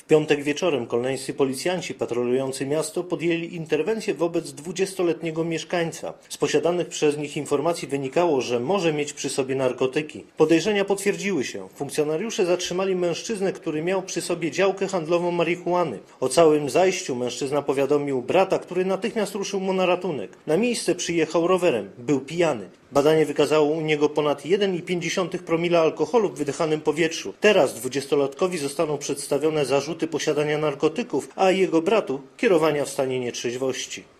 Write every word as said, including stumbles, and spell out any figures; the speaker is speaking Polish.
piątek wieczorem kolneńscy policjanci patrolujący miasto podjęli interwencję wobec dwudziestoletniego mieszkańca. Z posiadanych przez nich informacji wynikało, że może mieć przy sobie narkotyki. Podejrzenia potwierdziły się. Funkcjonariusze zatrzymali mężczyznę, który miał przy sobie działkę handlową marihuany. O całym zajściu mężczyzna powiadomił brata, który natychmiast ruszył mu na ratunek. Na miejsce przyjechał rowerem. Był pijany. Badanie wykazało u niego ponad jeden i pięć dziesiątych promila alkoholu w wydychanym powietrzu. Teraz dwudziestolatkowi zostaną przedstawione zarzuty posiadania narkotyków, a jego bratu kierowania w stanie nietrzeźwości.